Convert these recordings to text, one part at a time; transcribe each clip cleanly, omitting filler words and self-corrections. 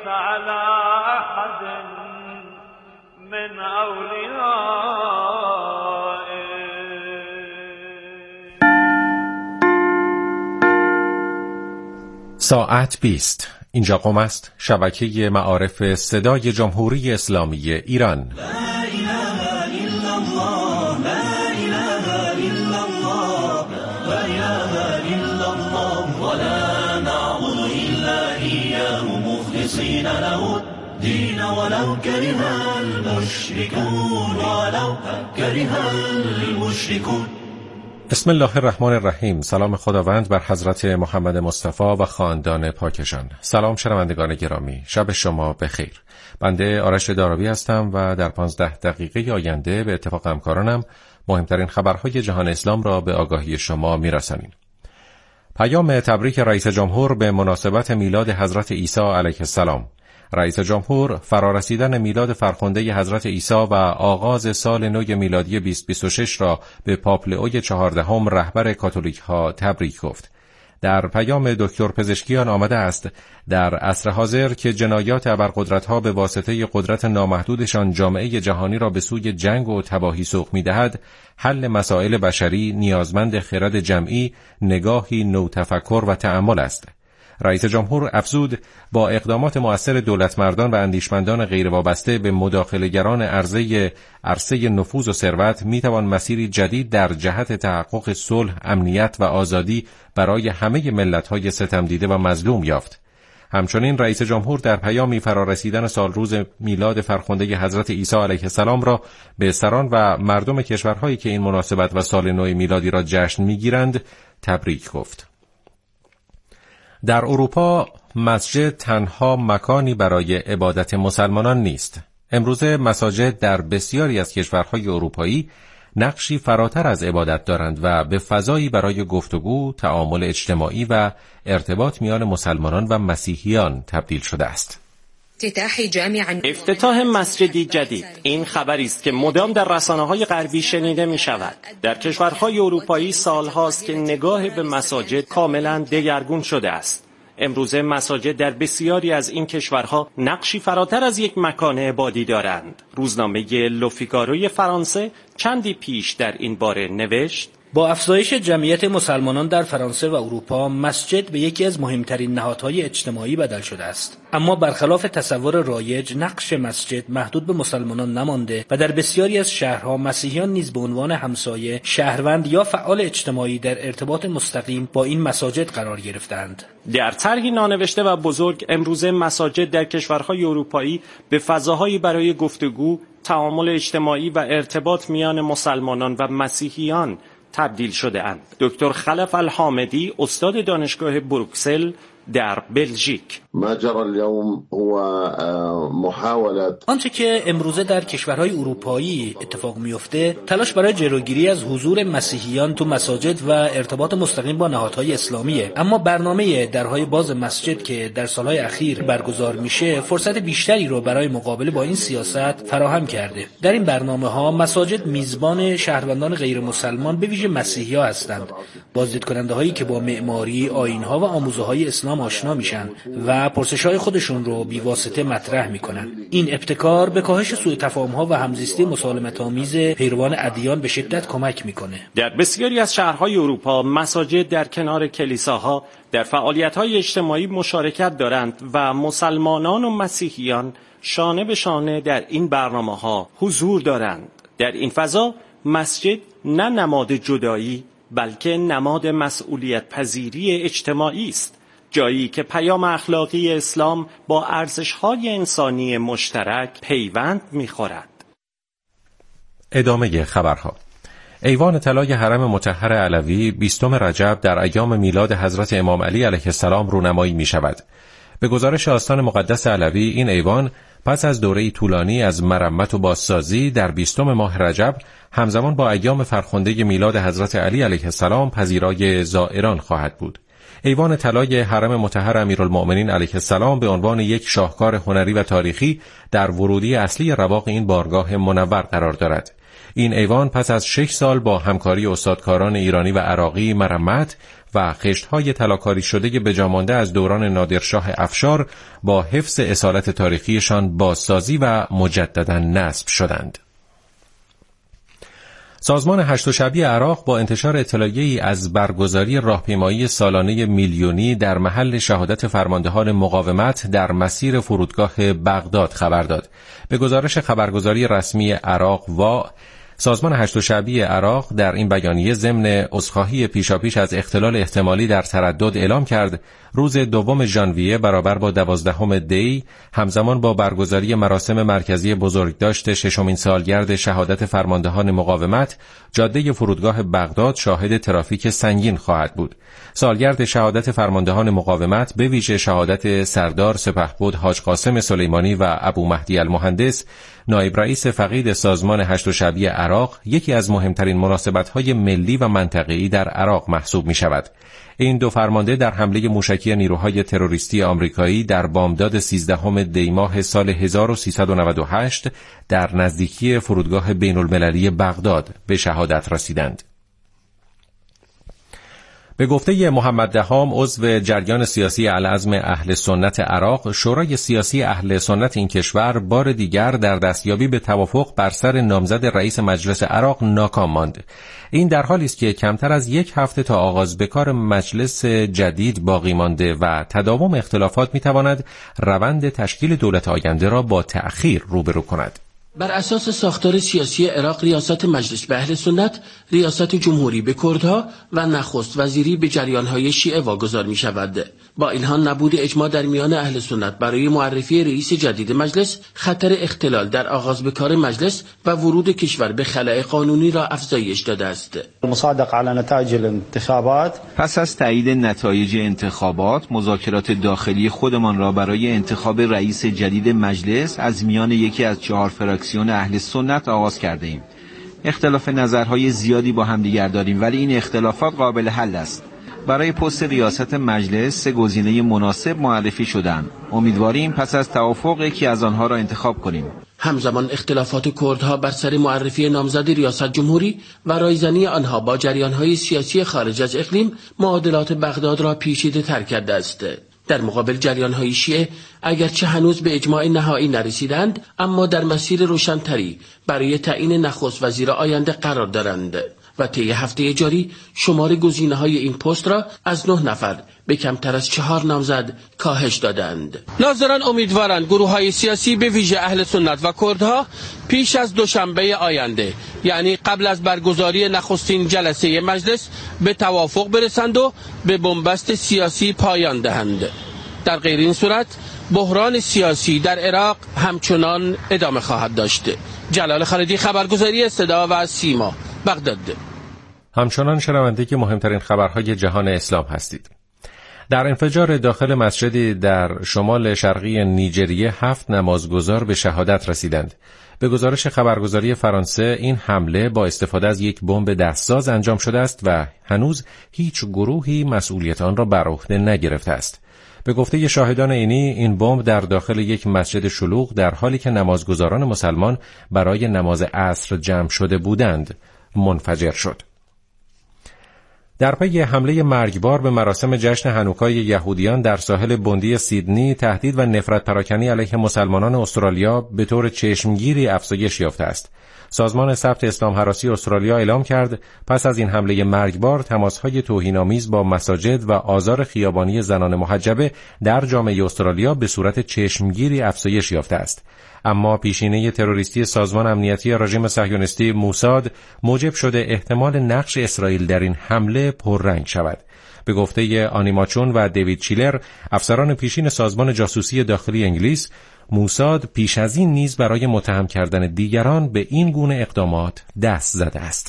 على أحد من أوليائه. ساعت 20. اینجا قم است، شبکه معارف صدای جمهوری اسلامی ایران. دين ولو كره المشركون ولو كره المشركون. بسم الله الرحمن الرحیم. سلام خداوند بر حضرت محمد مصطفی و خاندان پاکشان. سلام شنوندگان گرامی، شب شما بخیر. بنده آرش داراوی هستم و در 15 دقیقه آینده به اتفاق همکارانم مهمترین خبرهای جهان اسلام را به آگاهی شما میرسانیم. پیام تبریک رئیس جمهور به مناسبت میلاد حضرت عیسی علیه السلام. رئیس جمهور فرارسیدن میلاد فرخنده حضرت عیسی و آغاز سال نو میلادی 2026 را به پاپ لئو 14 رهبر کاتولیک ها تبریک گفت. در پیام دکتر پزشکیان آمده است در عصر حاضر که جنایات ابرقدرت‌ها به واسطه قدرت نامحدودشان جامعه جهانی را به سوی جنگ و تباهی سوق می‌دهد، حل مسائل بشری نیازمند خرد جمعی، نگاهی نوتفکر و تأمل است. رئیس جمهور افزود با اقدامات مؤثر دولتمردان و اندیشمندان غیروابسته به مداخله‌گران عرصه نفوذ و ثروت میتوان مسیری جدید در جهت تحقق صلح، امنیت و آزادی برای همه ملت‌های ستمدیده و مظلوم یافت. همچنین رئیس جمهور در پیامی فرارسیدن سالروز میلاد فرخنده حضرت عیسی علیه السلام را به سران و مردم کشورهایی که این مناسبت و سال نو میلادی را جشن میگیرند تبریک گفت. در اروپا مسجد تنها مکانی برای عبادت مسلمانان نیست. امروزه مساجد در بسیاری از کشورهای اروپایی نقشی فراتر از عبادت دارند و به فضایی برای گفتگو، تعامل اجتماعی و ارتباط میان مسلمانان و مسیحیان تبدیل شده است. افتتاح مسجدی جدید، این خبری است که مدام در رسانه‌های غربی شنیده می‌شود. در کشورهای اروپایی سال‌هاست که نگاه به مساجد کاملاً دگرگون شده است. امروزه مساجد در بسیاری از این کشورها نقشی فراتر از یک مکان عبادی دارند. روزنامه لوفیگاروی فرانسه چندی پیش در این باره نوشت: با افزایش جمعیت مسلمانان در فرانسه و اروپا، مسجد به یکی از مهمترین نهادهای اجتماعی بدل شده است. اما برخلاف تصور رایج، نقش مسجد محدود به مسلمانان نمانده و در بسیاری از شهرها مسیحیان نیز به عنوان همسایه، شهروند یا فعال اجتماعی در ارتباط مستقیم با این مساجد قرار گرفتند. در طرحی نانوشته و بزرگ، امروزه مساجد در کشورهای اروپایی به فضاهایی برای گفتگو، تعامل اجتماعی و ارتباط میان مسلمانان و مسیحیان تبدیل شده اند. دکتر خلف الحامدی، استاد دانشگاه بروکسل در بلژیک: آنچه که امروزه در کشورهای اروپایی اتفاق میفته، تلاش برای جلوگیری از حضور مسیحیان تو مساجد و ارتباط مستقیم با نهادهای اسلامیه. اما برنامه درهای باز مسجد که در سالهای اخیر برگزار میشه، فرصت بیشتری رو برای مقابله با این سیاست فراهم کرده. در این برنامه‌ها مساجد میزبان شهروندان غیر مسلمان به ویژه مسیحی‌ها هستند، بازدیدکننده‌هایی که با معماری، آیین‌ها و آموزه‌های اسلام آشنا میشن و پرسش‌های خودشون رو بی‌واسطه مطرح میکنن. این ابتکار به کاهش سوء تفاهم‌ها و همزیستی مسالمت‌آمیز پیروان ادیان به شدت کمک میکنه. در بسیاری از شهرهای اروپا مساجد در کنار کلیساها در فعالیت‌های اجتماعی مشارکت دارند و مسلمانان و مسیحیان شانه به شانه در این برنامه‌ها حضور دارند. در این فضا مسجد نه نماد جدایی بلکه نماد مسئولیت پذیری اجتماعی است، جایی که پیام اخلاقی اسلام با ارزش‌های انسانی مشترک پیوند می‌خورد. ادامه خبرها. ایوان طلای حرم مطهر علوی 20 رجب در ایام میلاد حضرت امام علی علیه السلام رونمایی می‌شود. به گزارش آستان مقدس علوی، این ایوان پس از دوره‌ای طولانی از مرمت و بازسازی در 20 ماه رجب همزمان با ایام فرخنده میلاد حضرت علی علیه السلام پذیرای زائران خواهد بود. ایوان طلای حرم مطهر امیرالمؤمنین علیه السلام به عنوان یک شاهکار هنری و تاریخی در ورودی اصلی رواق این بارگاه منور قرار دارد. این ایوان پس از 6 سال با همکاری استادکاران ایرانی و عراقی مرمت و خشت‌های طلاکاری شده بجامانده از دوران نادرشاه افشار با حفظ اصالت تاریخیشان بازسازی و مجددا نصب شدند. سازمان هشت شعبی عراق با انتشار اطلاعیه‌ای از برگزاری راهپیمایی سالانه میلیونی در محل شهادت فرماندهان مقاومت در مسیر فرودگاه بغداد خبر داد. به گزارش خبرگزاری رسمی عراق سازمان هشت شعبی عراق در این بیانیه ضمن عذرخواهی پیشاپیش از اختلال احتمالی در تردد اعلام کرد روز 2 ژانویه برابر با 12 دی همزمان با برگزاری مراسم مرکزی بزرگداشت 6مین سالگرد شهادت فرماندهان مقاومت، جاده فرودگاه بغداد شاهد ترافیک سنگین خواهد بود. سالگرد شهادت فرماندهان مقاومت به ویژه شهادت سردار سپهبد حاج قاسم سلیمانی و ابو مهدی المهندس، نایب رئیس فقید سازمان هشت شعبی عراق، یکی از مهمترین مناسبت‌های ملی و منطقه‌ای در عراق محسوب می‌شود. این دو فرمانده در حمله موشکی نیروهای تروریستی آمریکایی در بامداد 13 دی ماه سال 1398 در نزدیکی فرودگاه بین‌المللی بغداد به شهادت رسیدند. به گفته محمد دهام، عضو جریان سیاسی العزم اهل سنت عراق، شورای سیاسی اهل سنت این کشور بار دیگر در دستیابی به توافق بر سر نامزد رئیس مجلس عراق ناکام ماند. این در حالی است که کمتر از 1 هفته تا آغاز به کار مجلس جدید باقی مانده و تداوم اختلافات می‌تواند روند تشکیل دولت آینده را با تأخیر روبرو کند. بر اساس ساختار سیاسی عراق، ریاست مجلس به اهل سنت، ریاست جمهوری به کردها و نخست وزیری به جریانهای شیعه واگذار می شود. با این حال نبود اجماع در میان اهل سنت برای معرفی رئیس جدید مجلس، خطر اختلال در آغاز به کار مجلس و ورود کشور به خلأ قانونی را افزایش داده است. المصادقه على نتایج الانتخابات، پس از تایید نتایج انتخابات، مذاکرات داخلی خودمان را برای انتخاب رئیس جدید مجلس از میان یکی از 4 فراکسیون اهل سنت آغاز کرده ایم. اختلاف نظرهای زیادی با همدیگر داریم، ولی این اختلافات قابل حل است. برای پست ریاست مجلس 3 گزینه مناسب معرفی شدند. امیدواریم پس از توافق یکی از آنها را انتخاب کنیم. همزمان اختلافات کردها بر سر معرفی نامزد ریاست جمهوری و رایزنی آنها با جریانهای سیاسی خارج از اقلیم معادلات بغداد را پیچیده تر کرده است. در مقابل جریانهای شیعه اگرچه هنوز به اجماع نهایی نرسیدند، اما در مسیر روشن‌تری برای تعیین نخست وزیر آینده قرار دارند و طی هفته جاری شمار گزینه‌های این پست را از 9 نفر به کمتر از 4 نامزد کاهش دادند. ناظران امیدوارند گروه‌های سیاسی به ویژه اهل سنت و کردها پیش از دوشنبه آینده، یعنی قبل از برگزاری نخستین جلسه مجلس، به توافق برسند و به بنبست سیاسی پایان دهند. در غیر این صورت بحران سیاسی در عراق همچنان ادامه خواهد داشت. جلال خالدی، خبرگزاری صدا و سیما، بغداد. همچنان شنونده که مهمترین خبرهای جهان اسلام هستید. در انفجار داخل مسجدی در شمال شرقی نیجریه 7 نمازگزار به شهادت رسیدند. به گزارش خبرگزاری فرانسه، این حمله با استفاده از یک بمب دستساز انجام شده است و هنوز هیچ گروهی مسئولیت آن را بر عهده نگرفته است. به گفته شاهدان عینی، این بمب در داخل یک مسجد شلوغ در حالی که نمازگزاران مسلمان برای نماز عصر جمع شده بودند منفجر شد. در پی حمله مرگبار به مراسم جشن هانوکای یهودیان در ساحل بندی سیدنی، تهدید و نفرت پراکنی علیه مسلمانان استرالیا به طور چشمگیری افزایش یافته است. سازمان ثبت اسلام هراسی استرالیا اعلام کرد پس از این حمله مرگبار تماس‌های توهین‌آمیز با مساجد و آزار خیابانی زنان محجبه در جامعه استرالیا به صورت چشمگیری افزایش یافته است. اما پیشینه تروریستی سازمان امنیتی رژیم صهیونیستی موساد موجب شده احتمال نقش اسرائیل در این حمله پررنگ شود. به گفته آنیماچون و دیوید چیلر، افسران پیشین سازمان جاسوسی داخلی انگلیس، موساد پیش از این نیز برای متهم کردن دیگران به این گونه اقدامات دست زده است.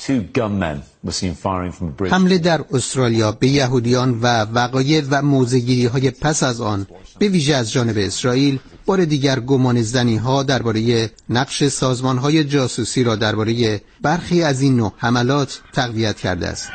حمله در استرالیا به یهودیان و وقایع و موضع‌گیری‌های پس از آن به ویژه از جانب اسرائیل بار دیگر گمانه‌زنی‌ها درباره نقش سازمان‌های جاسوسی را درباره برخی از این نوع حملات تقویت کرده است.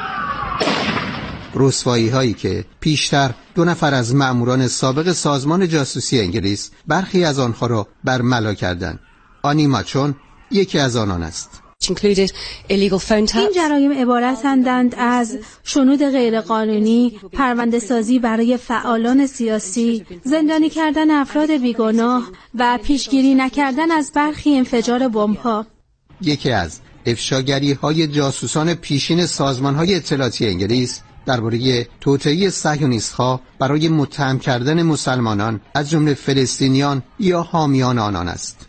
رسوایی‌هایی که پیشتر 2 نفر از مأموران سابق سازمان جاسوسی انگلیس برخی از آنها را برملا کردند. آنی ماچون، یکی از آنان است. این جرایم عبارتند از شنود غیرقانونی، پرونده سازی برای فعالان سیاسی، زندانی کردن افراد بیگناه و پیشگیری نکردن از برخی انفجار بمب‌ها. یکی از افشاگری‌های جاسوسان پیشین سازمان‌های اطلاعاتی انگلیس درباره توطئه صهیونیست‌ها برای متهم کردن مسلمانان از جمله فلسطینیان یا حامیان آنان است.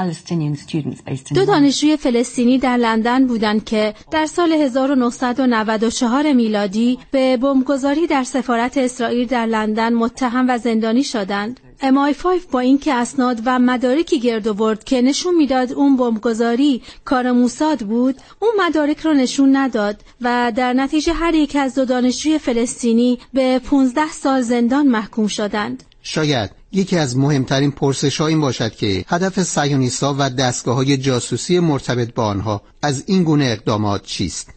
2 دانشجوی فلسطینی در لندن بودند که در سال 1994 میلادی به بمبگذاری در سفارت اسرائیل در لندن متهم و زندانی شدند. MI5 با اینکه اسناد و مدارکی گرد آورد که نشون میداد اون بمبگذاری کار موساد بود، اون مدارک رو نشون نداد و در نتیجه هر یک از 2 دانشجوی فلسطینی به 15 سال زندان محکوم شدند. شاید یکی از مهمترین پرسش‌ها این باشد که هدف صهیونیست‌ها و دستگاه‌های جاسوسی مرتبط با آنها از این گونه اقدامات چیست؟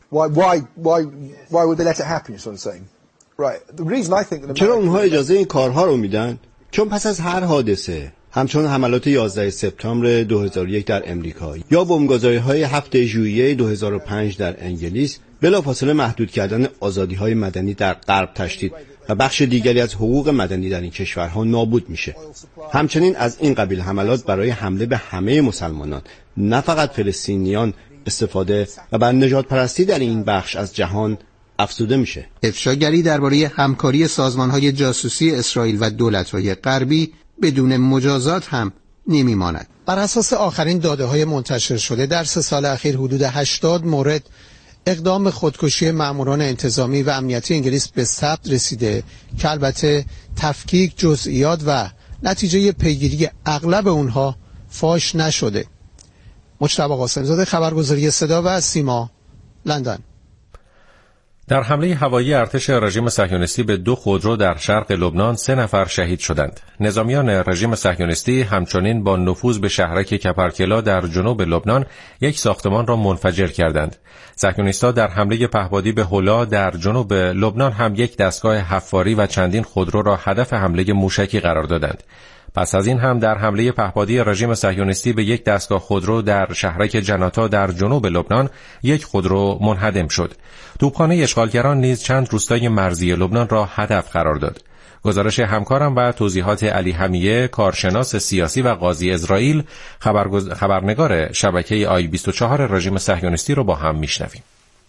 چرا اونها اجازه این کارها رو میدن؟ چون پس از هر حادثه، همچون حملات 11 سپتامبر 2001 در امریکا یا بمبگذاری‌های 7 ژوئیه 2005 در انگلیس، بلافاصله محدود کردن آزادی‌های مدنی در غرب تشدید و بخش دیگری از حقوق مدنی در این کشورها نابود میشه. همچنین از این قبیل حملات برای حمله به همه مسلمانان، نه فقط فلسطینیان، استفاده و بر نژاد پرستی در این بخش از جهان افزوده میشه. افشاگری درباره همکاری سازمان‌های جاسوسی اسرائیل و دولت‌های غربی بدون مجازات هم نمیماند. بر اساس آخرین داده‌های منتشر شده در 3 سال اخیر حدود 80 مورد اقدام خودکشی ماموران انتظامی و امنیتی انگلیس به ثبت رسیده که البته تفکیک جزئیات و نتیجه پیگیری اغلب اونها فاش نشده. مجتبی قاسم‌زاده، خبرگزاری صدا و سیما، لندن. در حمله هوایی ارتش رژیم صهیونیستی به 2 خودرو در شرق لبنان 3 نفر شهید شدند. نظامیان رژیم صهیونیستی همچنین با نفوذ به شهرک کپرکلا در جنوب لبنان یک ساختمان را منفجر کردند. صهیونیست‌ها در حمله پهپادی به هولا در جنوب لبنان هم یک دستگاه حفاری و چندین خودرو را هدف حمله موشکی قرار دادند. پس از این هم در حمله پهپادی رژیم صهیونیستی به یک دستگاه خودرو در شهرک جناتا در جنوب لبنان، یک خودرو منهدم شد. توپخانه اشغالگران نیز چند روستای مرزی لبنان را هدف قرار داد. گزارش همکارم و توضیحات علی حمیه، کارشناس سیاسی و قاضی اسرائیل، خبرنگار شبکه آی24 رژیم صهیونیستی را با هم میشنویم.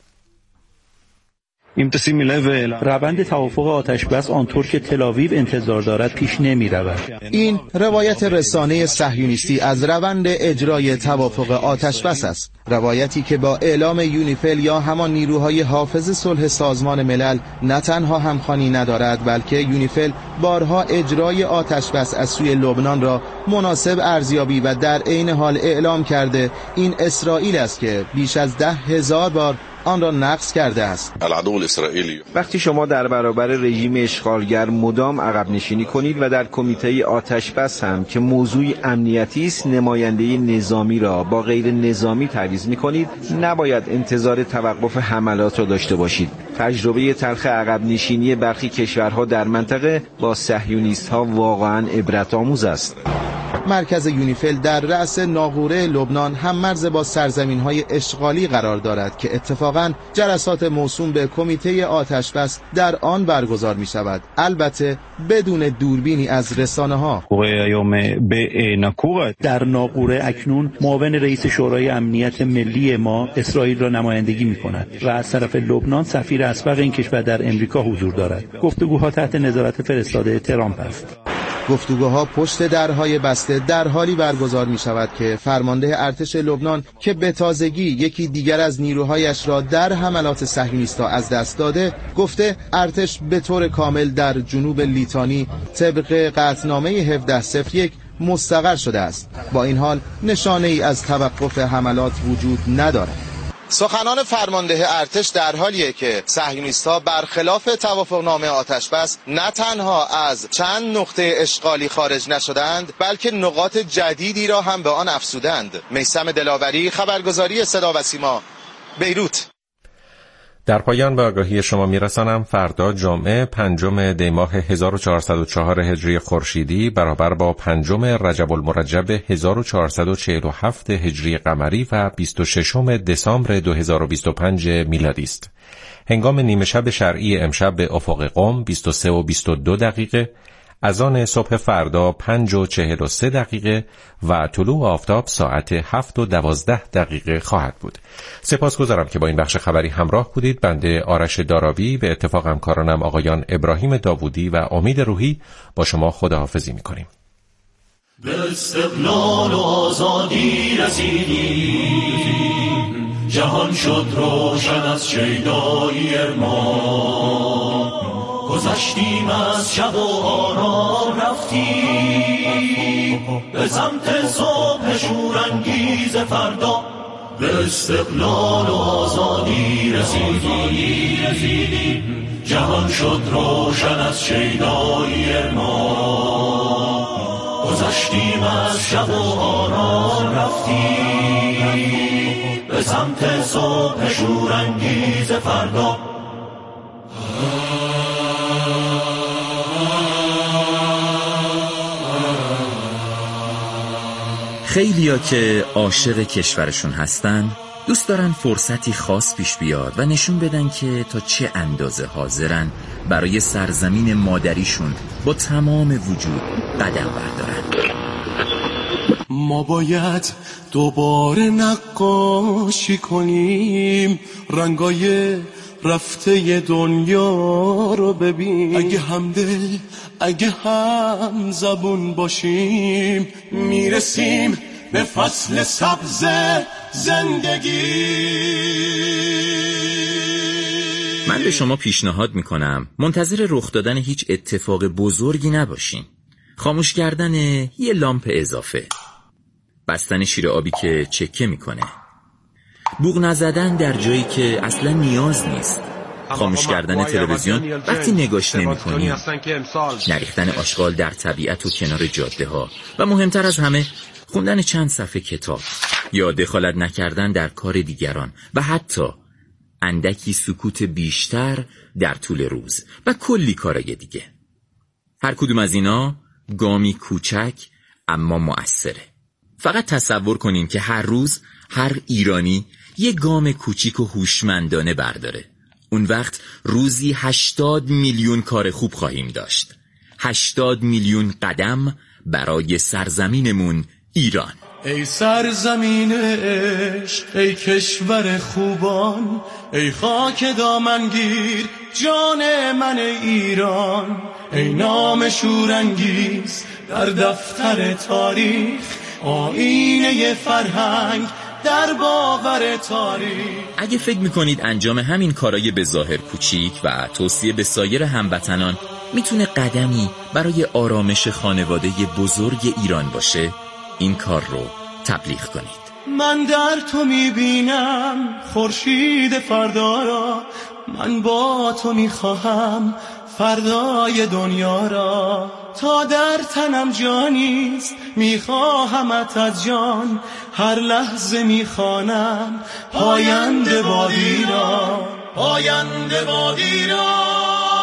روند توافق آتشبس آنطور که تل‌آویو انتظار دارد پیش نمی رود. این روایت رسانه صهیونیستی از روند اجرای توافق آتشبس است. روایتی که با اعلام یونیفیل یا همان نیروهای حافظ صلح سازمان ملل نه تنها همخوانی ندارد، بلکه یونیفیل بارها اجرای آتشبس از سوی لبنان را مناسب ارزیابی و در عین حال اعلام کرده. این اسرائیل است که بیش از 10,000 بار آن را نقض کرده است. وقتی شما در برابر رژیم اشغالگر مدام عقب نشینی کنید و در کمیته آتشبس هم که موضوع امنیتی است نماینده نظامی را با غیر نظامی تعویض می‌کنید، نباید انتظار توقف حملات را داشته باشید. تجربه تلخ عقب نشینی برخی کشورها در منطقه با صهیونیست‌ها واقعاً عبرت آموز است. مرکز یونیفیل در رأس ناقوره لبنان هم مرز با سرزمین‌های اشغالی قرار دارد که اتفاقاً جلسات موسوم به کمیته آتشبس در آن برگزار می‌شود، البته بدون دوربینی از رسانه‌ها. در ناقوره اکنون معاون رئیس شورای امنیت ملی ما اسرائیل را نمایندگی می‌کند و از طرف لبنان سفیر اسبق این کشور در امریکا حضور دارد. گفتگوها تحت نظارت فرستاده ترامپ است. گفتگوها پشت درهای بسته در حالی برگزار می شود که فرمانده ارتش لبنان که به تازگی یکی دیگر از نیروهایش را در حملات صهیونیست‌ها از دست داده، گفته ارتش به طور کامل در جنوب لیتانی طبق قطعنامه 1701 مستقر شده است. با این حال نشانه ای از توقف حملات وجود ندارد. سخنان فرمانده ارتش در حالیه که صهیونیست‌ها برخلاف توافقنامه آتشبس نه تنها از چند نقطه اشغالی خارج نشدند، بلکه نقاط جدیدی را هم به آن افزودند. میثم دلاوری، خبرگزاری صدا و سیما، بیروت. در پایان به آگاهی شما میرسانم فردا جمعه 5 دی ماه 1404 هجری خورشیدی برابر با 5 رجب المرجب 1447 هجری قمری و 26 دسامبر 2025 میلادی است. هنگام نیمه شب شرعی امشب به افق قم 23 و 22 دقیقه، اذان صبح فردا 5 و 43 دقیقه و طلوع آفتاب ساعت 7 و 12 دقیقه خواهد بود. سپاسگزارم که با این بخش خبری همراه بودید. بنده آرش دارابی به اتفاق همکارانم آقایان ابراهیم داوودی و امید روحی با شما خداحافظی می‌کنیم. به استقلال و آزادی رسیدیم، جهان شد روشن از شیدایی ارمان. گذشتیم از شب و آرام رفتیم به سمت صبح شورانگیز فردا. به استقلال و آزادی رسیدیم، جهان شد روشن از شیدایی ارمان. گذشتیم از شب و آرام رفتیم به سمت صبح شورانگیز فردا. خیلیا که عاشق کشورشون هستن دوست دارن فرصتی خاص پیش بیاد و نشون بدن که تا چه اندازه حاضرن برای سرزمین مادریشون با تمام وجود قدم بردارن. ما باید دوباره نقاشی کنیم، رنگای رفته دنیا رو ببین. اگه همدل اگه هم زبون باشیم، میرسیم به فصل سبز زندگی. من به شما پیشنهاد میکنم منتظر رخ دادن هیچ اتفاق بزرگی نباشین. خاموش کردن یه لامپ اضافه، بستن شیر آبی که چکه میکنه، بوق نزدن در جایی که اصلا نیاز نیست، خاموش کردن تلویزیون وقتی نگاش نمی‌کنی، نریختن آشغال در طبیعت و کنار جاده ها و مهمتر از همه خوندن چند صفحه کتاب یا دخالت نکردن در کار دیگران و حتی اندکی سکوت بیشتر در طول روز و کلی کارای دیگه. هر کدوم از اینا گامی کوچک اما مؤثره. فقط تصور کنین که هر روز هر ایرانی یه گام کوچیک و هوشمندانه برداره. اون وقت روزی 80 میلیون کار خوب خواهیم داشت. 80 میلیون قدم برای سرزمینمون ایران. ای سرزمین عشق، ای کشور خوبان، ای خاک دامنگیر جان من ایران. ای نام شورانگیز در دفتر تاریخ، آینه فرهنگ در باور تاریخ. اگه فکر میکنید انجام همین کارای به ظاهر کوچیک و توصیه به سایر هموطنان میتونه قدمی برای آرامش خانواده بزرگ ایران باشه، این کار رو تبلیغ کنید. من در تو میبینم خورشید فردا را، من با تو میخواهم فردای دنیا را. تا در تنم جانیست میخواهمت از جان، هر لحظه میخوانم پاینده باد ایران، پاینده باد ایران.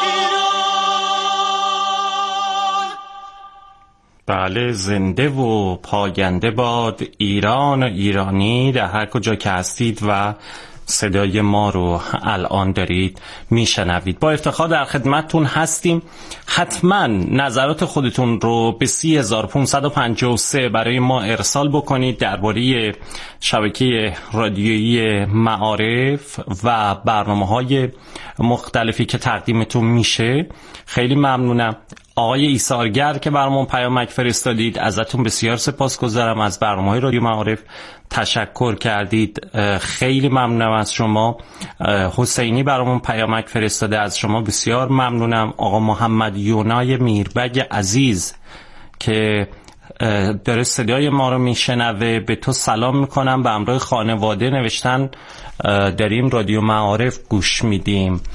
بله، زنده و پاینده باد ایران و ایرانی در هر کجا که هستید و صدای ما رو الان دارید میشنوید. با افتخار در خدمتتون هستیم. حتما نظرات خودتون رو به 30553 برای ما ارسال بکنید درباره شبکه رادیویی معارف و برنامه‌های مختلفی که تقدیمتون میشه. خیلی ممنونم. آقای ایثارگر که برامون پیامک فرستادید، ازتون بسیار سپاسگزارم. از برنامه‌های رادیو معارف تشکر کردید، خیلی ممنونم از شما. حسینی برامون پیامک فرستاده، از شما بسیار ممنونم. آقا محمد یونای میربگ عزیز که داره صدای ما رو میشنوه، به تو سلام میکنم، به همراه خانواده نوشتن داریم رادیو معارف گوش میدیم.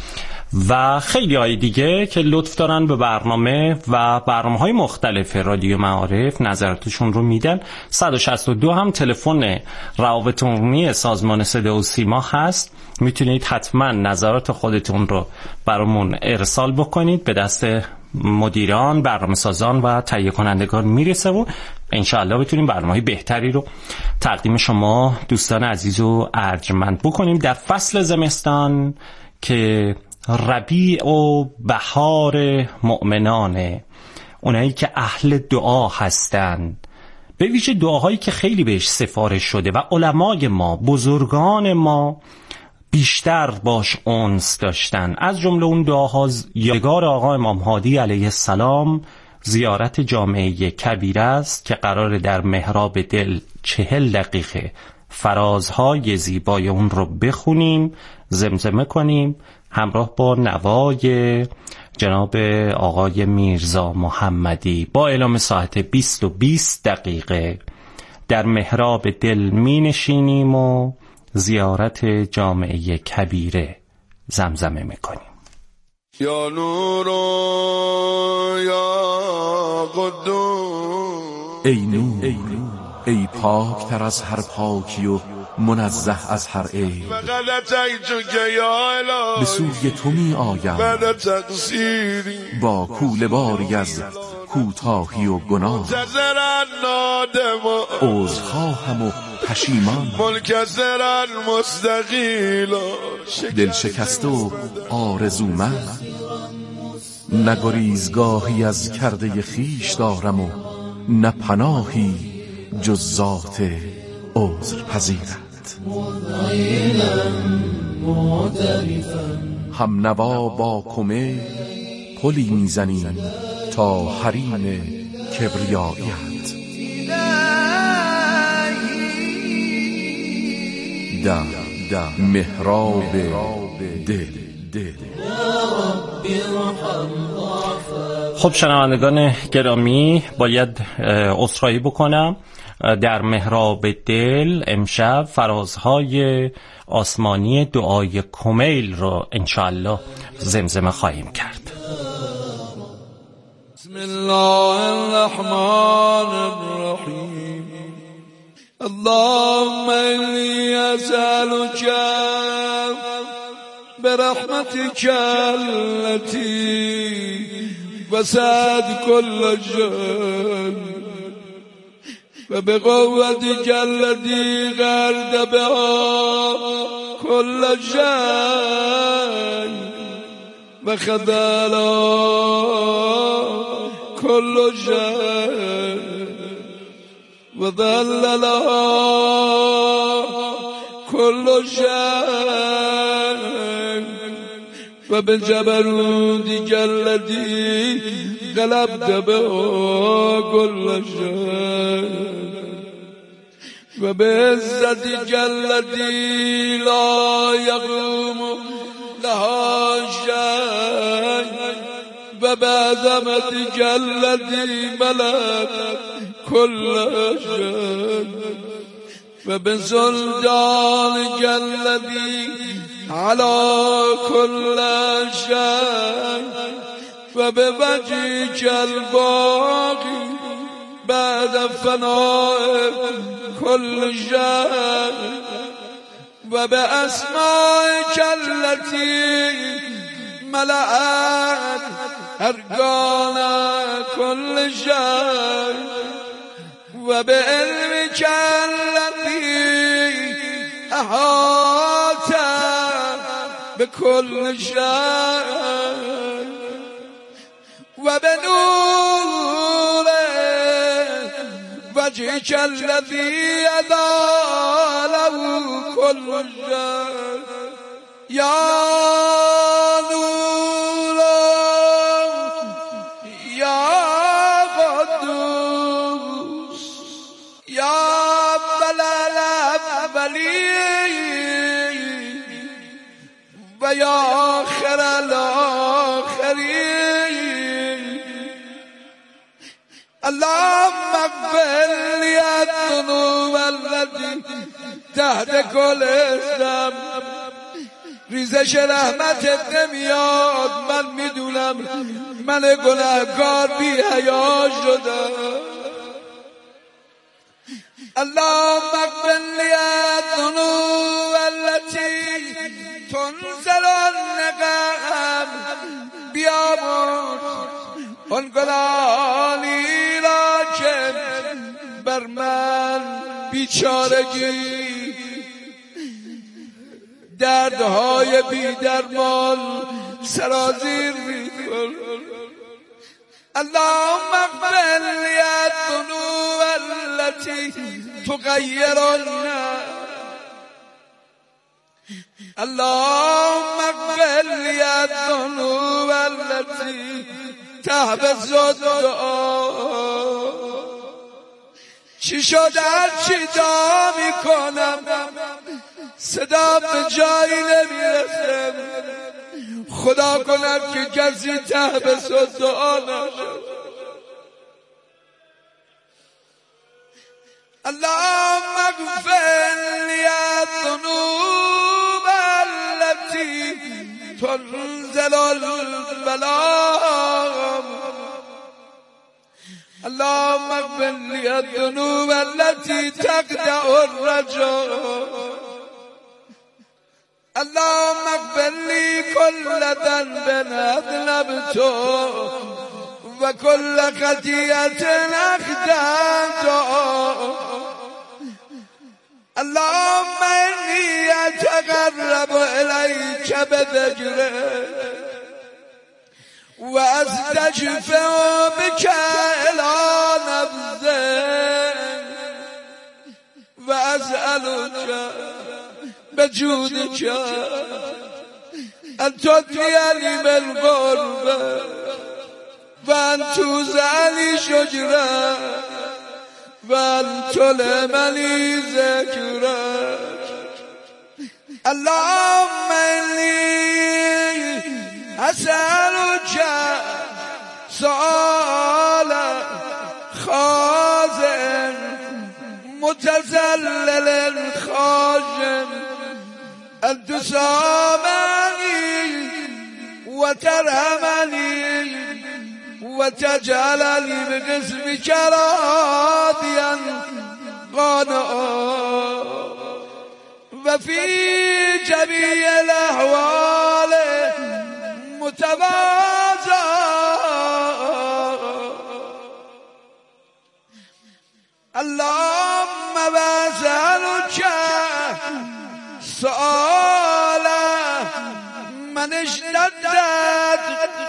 و خیلی های دیگه که لطف دارن به برنامه و برنامه‌های مختلف رادیو معارف نظراتشون رو میدن. 162 هم تلفن روابط عمومی سازمان صدا و سیما هست، میتونید حتما نظرات خودتون رو برامون ارسال بکنید، به دست مدیران، برنامه سازان و تهیه کنندگان میرسه و انشاءالله بتونیم برنامه‌های بهتری رو تقدیم شما دوستان عزیز و ارجمند بکنیم در فصل زمستان که ربیع و بهار مؤمنانه، اونایی که اهل دعا هستند، به ویژه دعاهایی که خیلی بهش سفارش شده و علمای ما، بزرگان ما بیشتر باش انس داشتن. از جمله اون دعاها یادگار آقا امام هادی علیه السلام زیارت جامعه کبیره است که قرار در محراب دل 40 دقیقه فرازهای زیبای اون رو بخونیم، زمزمه کنیم، همراه با نوای جناب آقای میرزا محمدی با اعلام ساعت 20:20 دقیقه در محراب دل می نشینیم و زیارت جامعه کبیره زمزمه می کنیم. یا نور یا قدوس، ای نور، ای پاک تر از هر پاکی و منزه از هر عیب، به سوی تو می آیم با کوله باری از کوتاهی و گناه، عذرخواهم و پشیمان، دل شکسته و آرزومند، نگریزگاهی از کرده خیش دارم و نه پناهی جز ذات عذر پذیرت. هم نوا با کمه پلی میزنیم تا حریم کبریاییت، در محراب دل. خب شنوندگان گرامی، باید عذرخواهی بکنم، در محراب دل امشب فرازهای آسمانی دعای کمیل رو انشاءالله زمزمه خواهیم کرد. بسم الله الرحمن الرحیم. اللهم انی اسألک برحمتک التي وسعت كل شيء وبقوتك التي غلبت بها كل شيء وخذل كل شيء وذلل كل شيء وبجبروتك الذي غلبت به كل شيء وبعزتك التي لا يقوم لها شيء وبعظمتك التي ملأت كل شيء وبسلطانك الذي على كل شيء وبوجهك الباقي بعد فناء كل شيء وبأسمائك التي ملأت أركان كل شيء وبعلمك الذي أحاط بكل شيء وبنور وجهك الذي أضاء كل شيء يا نور يا قدوس يا بلال الأولين ويا آخر الآخرين اللهم اغفر لي الذنوب التي تحت كل اسم ریزش رحمتت نمیاد. من میدونم من گناهکار بی حیا شدم. اللهم اغفر لی الذنوب التي تنزل النقم، بیامرز آن گناهانی را که بر من بیچارگی دردهای بی درمان سرازیر می‌کن. اللهم اغفر لی الذنوب التي تغیر الناس، اللهم اغفر لی الذنوب التي تحبس الدعا. چی شد هر چی دعا میکنم صدا به جایی نمیرسم. خدا کند که کسی تحبس الدعا نشد. اللهم اغفر لی الذنوب التي تنزل البلاء، اللهم اغفر لی الذنوب التي تقطع الرجاء، اللهم اغفر لي كل ذنب أذنبته وكل خطيئة أخطأته، اللهم إني أتقرب إليك بذكرك وأستشفع بك إلى نفسك وأسألك بجودك أن تدنيني بالغربة وأن توزعني شجرا وأن تلمني ذكرا. اللهم إني أسألك سؤال خازن متزلل خاشن أن تسامحني وترحمني وتجعلني بقسمك راضيا قانعا وفي جميع الأحوال متواضعا. اللهم واسألك سؤالا من اشتدت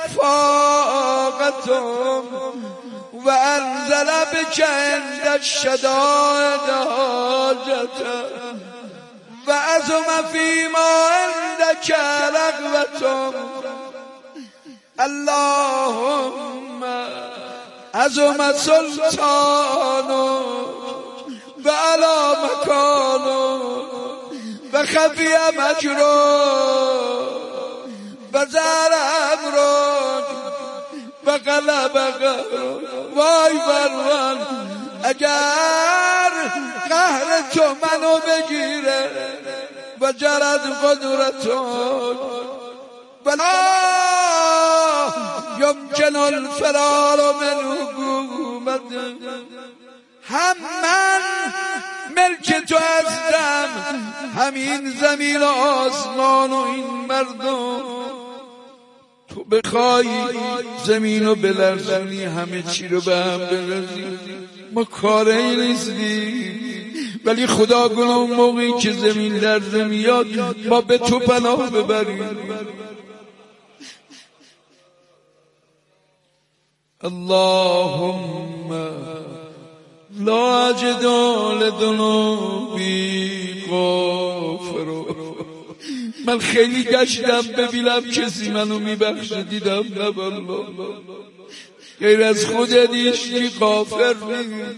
فاقتهم وأنزل بك عند الشدائد حاجته وعزم فيما عندك رغبتهم. اللهم عزم سلطانه وعلى مكانه وخفي مجره وزار امره وغلب قهره. وای بر من اگر قهر تو منو بگیره و جرد قدرتون ولا يمكن الفرار من حکومت. هم من ملک تو هستم، همین زمین و آسمان و این مردم. تو بخوای زمین رو بلرزونی همه چی رو به هم بلرزی، ما کاری نیستیم. ولی خدا کنه اون موقعی که زمین لرزه میاد ما به تو پناه ببریم. اللهم لا أجد لذنوبی غافر. من خیلی گشتم ببینم کسی منو میبخشه، دیدم نه والله غیر از خودت هیچکی غافر نیست.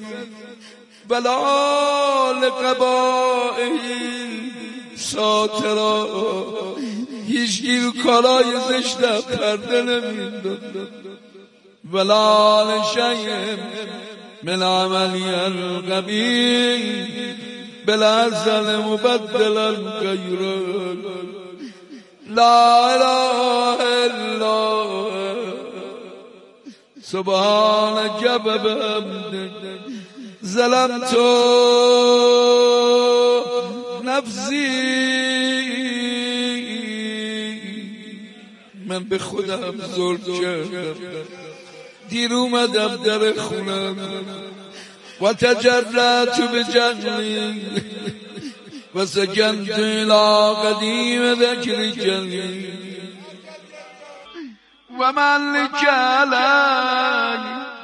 ولا لقبائهی ساترا، هیچکی رو کارای زشتم پرده نمیندازه. ولا لشیء من عملی القبیح بلا زل مبدلا غیره. لا اله الا سبحانك بحمدك ظلمت نفسی. من به خودم ظلم کردم، دیر اومدم در خونم و تجرأت به جنگی و سکنت الى قدیم ذکر جلی و من لکلک